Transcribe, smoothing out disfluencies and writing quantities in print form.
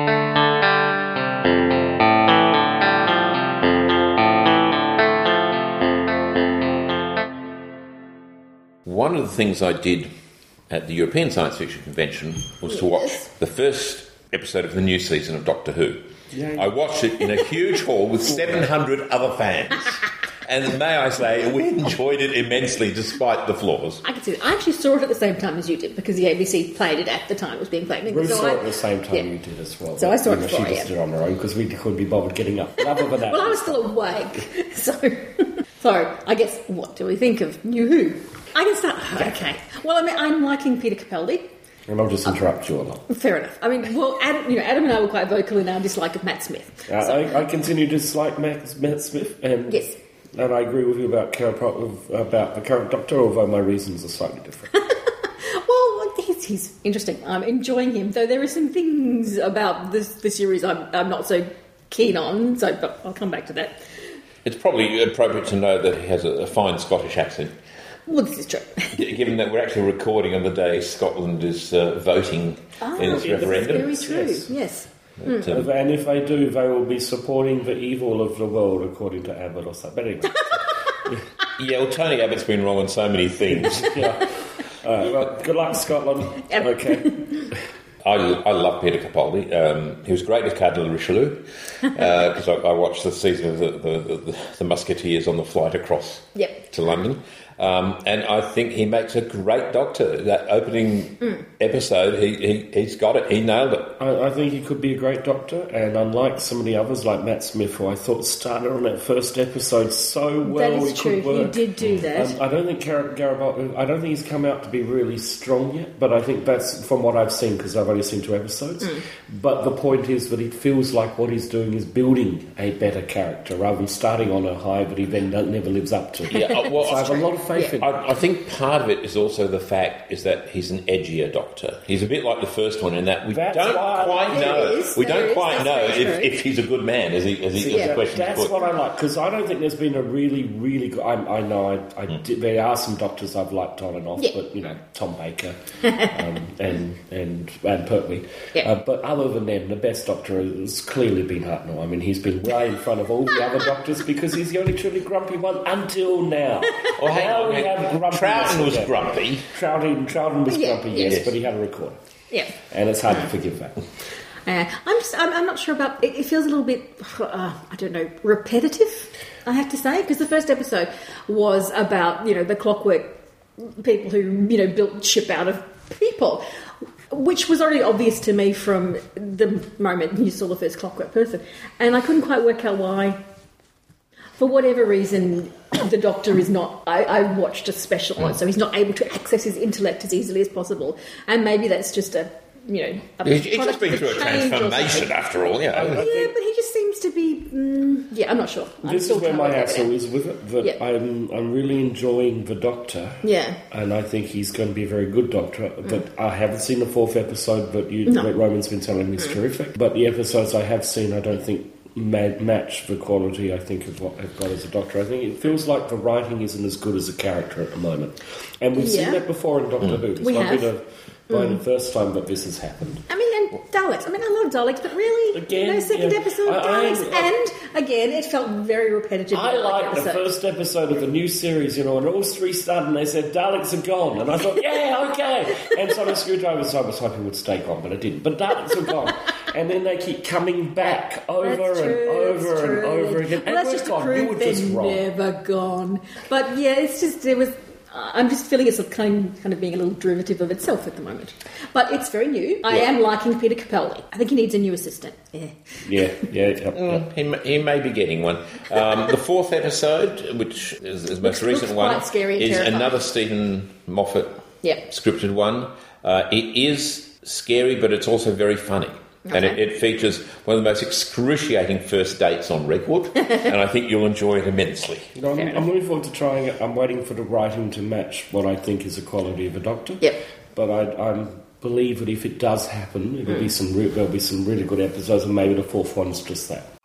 One of the things I did at the European Science Fiction Convention was to watch the first episode of the new season of Doctor Who. I watched it in a huge hall with 700 other fans. And may I say, we enjoyed it immensely despite the flaws. I can see that. I actually saw it at the same time as you did because the ABC played it at the time it was being played. Ruth saw it at the same time you did as well. So I saw it before, She just did it on her own because we couldn't be bothered getting up. Other than that, well, I was still awake. So I guess, what do we think of New Who? I can start... Okay. Well, I mean, I'm liking Peter Capaldi. And I'll just interrupt you a lot. Fair enough. I mean, well, Adam and I were quite vocal in our dislike of Matt Smith. I continue to dislike Matt Smith. And, yes. And I agree with you about the current Doctor, although my reasons are slightly different. Well, he's interesting. I'm enjoying him, though there are some things about the series I'm not so keen on, but I'll come back to that. It's probably appropriate to know that he has a fine Scottish accent. Well, this is true. Given that we're actually recording on the day Scotland is voting in its referendum. Very true, yes. And if they do, they will be supporting the evil of the world, according to Abbott or something. But anyway. Yeah, well, Tony Abbott's been wrong on so many things. Yeah. Well, good luck, Scotland. Okay. I love Peter Capaldi. He was great as Cardinal Richelieu because I watched the season of the Musketeers on the flight across to London. And I think he makes a great Doctor. That opening episode, he's got it. He nailed it. I think he could be a great Doctor, and unlike some of the others, like Matt Smith, who I thought started on that first episode so well, that is true. He did do that. I don't think Garibaldi. I don't think he's come out to be really strong yet, but I think that's from what I've seen because I've only seen 2 episodes. But the point is that it feels like what he's doing is building a better character rather than starting on a high that he then never lives up to. Yeah, well, so I have a lot of faith in him. I think part of it is also the fact is that he's an edgier Doctor. He's a bit like the first one in that we don't quite know if he's a good man, as the question That's put. what I like, because I don't think there's been a really, really good... I know there are some Doctors I've liked on and off, but, Tom Baker and Pertwee. But other than them, the best Doctor has clearly been Hartnell. I mean, he's been way in front of all the other Doctors because he's the only truly grumpy one until now. Well, hang on. Troughton was grumpy. Troughton was grumpy, yes, but he had a recorder. Yeah. And it's hard to forgive that. I'm not sure about... It feels a little bit, I don't know, repetitive, I have to say, because the first episode was about, the clockwork people who, built ship out of people, which was already obvious to me from the moment you saw the first clockwork person. And I couldn't quite work out why... For whatever reason, the Doctor is not... I watched a special one, so he's not able to access his intellect as easily as possible. And maybe that's just a... He's just been through a transformation after all, Yeah, but he just seems to be... I'm not sure. This is where my hassle is with it, that I'm really enjoying the Doctor. Yeah. And I think he's going to be a very good Doctor. But I haven't seen the 4th episode, but that Roman's been telling me is terrific. But the episodes I have seen, I don't think... match the quality I think of what I've got as a Doctor. I think it feels like the writing isn't as good as a character at the moment, and we've seen that before in Doctor Who. It's not been the first time that this has happened. I mean, and Daleks. I mean, I love Daleks, but really, again, second episode of Daleks, and again, it felt very repetitive. I liked the first episode of the new series, and all 3 started, and they said Daleks are gone, and I thought, yeah, okay. And Sonic Screwdriver, I was hoping would stay gone, but it didn't. But Daleks are gone. And then they keep coming back over and over again. Well, that's just to prove they're never gone. But yeah, it's just I'm just feeling it's kind of being a little derivative of itself at the moment. But it's very new. I am liking Peter Capaldi. I think he needs a new assistant. Yeah. He may be getting one. The 4th episode, which is the most recent one, is terrifying. Another Stephen Moffat scripted one. It is scary, but it's also very funny. Okay. And it features one of the most excruciating first dates on record, and I think you'll enjoy it immensely. I'm looking forward to trying it. I'm waiting for the writing to match what I think is the quality of a Doctor. Yep. But I believe that if it does happen, there'll be some really good episodes, and maybe the 4th one's just that.